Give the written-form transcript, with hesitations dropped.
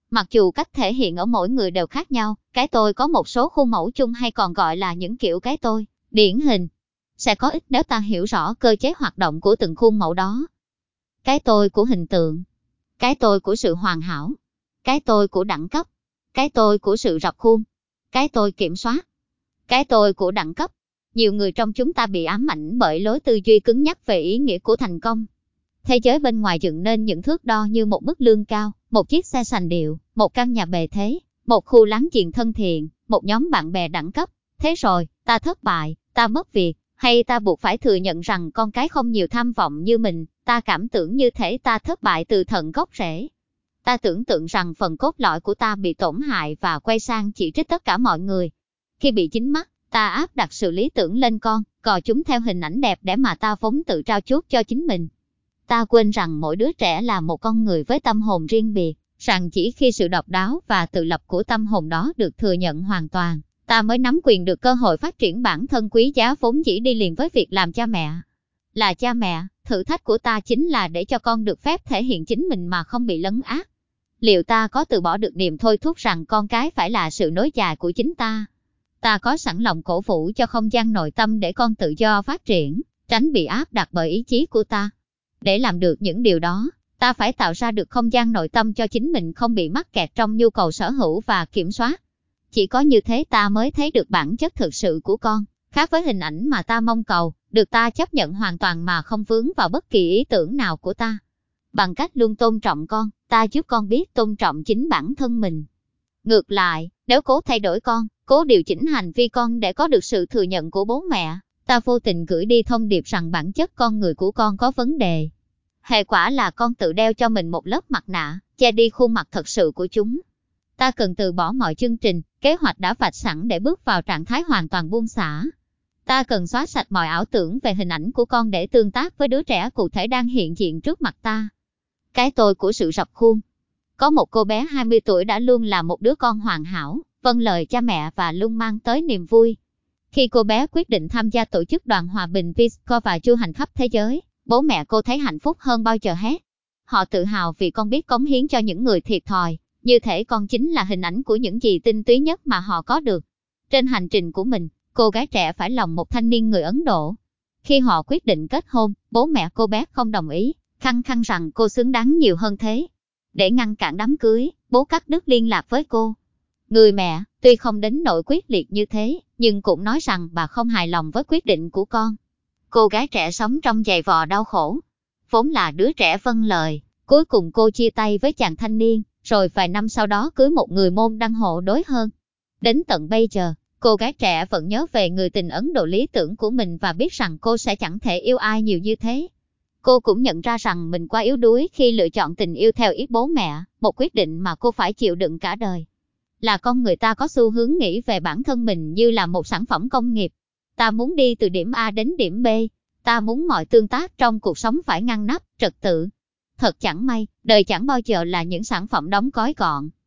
Mặc dù cách thể hiện ở mỗi người đều khác nhau, cái tôi có một số khuôn mẫu chung hay còn gọi là những kiểu cái tôi điển hình. Sẽ có ích nếu ta hiểu rõ cơ chế hoạt động của từng khuôn mẫu đó. Cái tôi của hình tượng, cái tôi của sự hoàn hảo, cái tôi của đẳng cấp, cái tôi của sự rập khuôn, cái tôi kiểm soát, cái tôi của đẳng cấp. Nhiều người trong chúng ta bị ám ảnh bởi lối tư duy cứng nhắc về ý nghĩa của thành công. Thế giới bên ngoài dựng nên những thước đo như một mức lương cao, một chiếc xe sành điệu, một căn nhà bề thế, một khu láng giềng thân thiện, một nhóm bạn bè đẳng cấp. Thế rồi, ta thất bại, ta mất việc, hay ta buộc phải thừa nhận rằng con cái không nhiều tham vọng như mình, ta cảm tưởng như thể ta thất bại từ tận gốc rễ. Ta tưởng tượng rằng phần cốt lõi của ta bị tổn hại và quay sang chỉ trích tất cả mọi người. Khi bị chính mắt, ta áp đặt sự lý tưởng lên con, cò chúng theo hình ảnh đẹp để mà ta vốn tự trao chuốt cho chính mình. Ta quên rằng mỗi đứa trẻ là một con người với tâm hồn riêng biệt, rằng chỉ khi sự độc đáo và tự lập của tâm hồn đó được thừa nhận hoàn toàn, ta mới nắm quyền được cơ hội phát triển bản thân quý giá vốn dĩ đi liền với việc làm cha mẹ. Là cha mẹ, thử thách của ta chính là để cho con được phép thể hiện chính mình mà không bị lấn át. Liệu ta có từ bỏ được niềm thôi thúc rằng con cái phải là sự nối dài của chính ta? Ta có sẵn lòng cổ vũ cho không gian nội tâm để con tự do phát triển, tránh bị áp đặt bởi ý chí của ta. Để làm được những điều đó, ta phải tạo ra được không gian nội tâm cho chính mình không bị mắc kẹt trong nhu cầu sở hữu và kiểm soát. Chỉ có như thế ta mới thấy được bản chất thực sự của con, khác với hình ảnh mà ta mong cầu, được ta chấp nhận hoàn toàn mà không vướng vào bất kỳ ý tưởng nào của ta. Bằng cách luôn tôn trọng con, ta giúp con biết tôn trọng chính bản thân mình. Ngược lại, nếu cố thay đổi con, cố điều chỉnh hành vi con để có được sự thừa nhận của bố mẹ, ta vô tình gửi đi thông điệp rằng bản chất con người của con có vấn đề. Hệ quả là con tự đeo cho mình một lớp mặt nạ, che đi khuôn mặt thật sự của chúng. Ta cần từ bỏ mọi chương trình, kế hoạch đã vạch sẵn để bước vào trạng thái hoàn toàn buông xả. Ta cần xóa sạch mọi ảo tưởng về hình ảnh của con để tương tác với đứa trẻ cụ thể đang hiện diện trước mặt ta. Cái tôi của sự rập khuôn. Có một cô bé 20 tuổi đã luôn là một đứa con hoàn hảo, vâng lời cha mẹ và luôn mang tới niềm vui. Khi cô bé quyết định tham gia tổ chức đoàn hòa bình Peace Corps và du hành khắp thế giới, bố mẹ cô thấy hạnh phúc hơn bao giờ hết. Họ tự hào vì con biết cống hiến cho những người thiệt thòi, như thể con chính là hình ảnh của những gì tinh túy nhất mà họ có được. Trên hành trình của mình, cô gái trẻ phải lòng một thanh niên người Ấn Độ. Khi họ quyết định kết hôn, bố mẹ cô bé không đồng ý, khăng khăng rằng cô xứng đáng nhiều hơn thế. Để ngăn cản đám cưới, bố cắt đứt liên lạc với cô. Người mẹ, tuy không đến nỗi quyết liệt như thế, nhưng cũng nói rằng bà không hài lòng với quyết định của con. Cô gái trẻ sống trong giày vò đau khổ. Vốn là đứa trẻ vâng lời, cuối cùng cô chia tay với chàng thanh niên, rồi vài năm sau đó cưới một người môn đăng hộ đối hơn. Đến tận bây giờ, cô gái trẻ vẫn nhớ về người tình Ấn Độ lý tưởng của mình và biết rằng cô sẽ chẳng thể yêu ai nhiều như thế. Cô cũng nhận ra rằng mình quá yếu đuối khi lựa chọn tình yêu theo ý bố mẹ, một quyết định mà cô phải chịu đựng cả đời. Là con người ta có xu hướng nghĩ về bản thân mình như là một sản phẩm công nghiệp. Ta muốn đi từ điểm A đến điểm B. Ta muốn mọi tương tác trong cuộc sống phải ngăn nắp, trật tự. Thật chẳng may, đời chẳng bao giờ là những sản phẩm đóng gói gọn.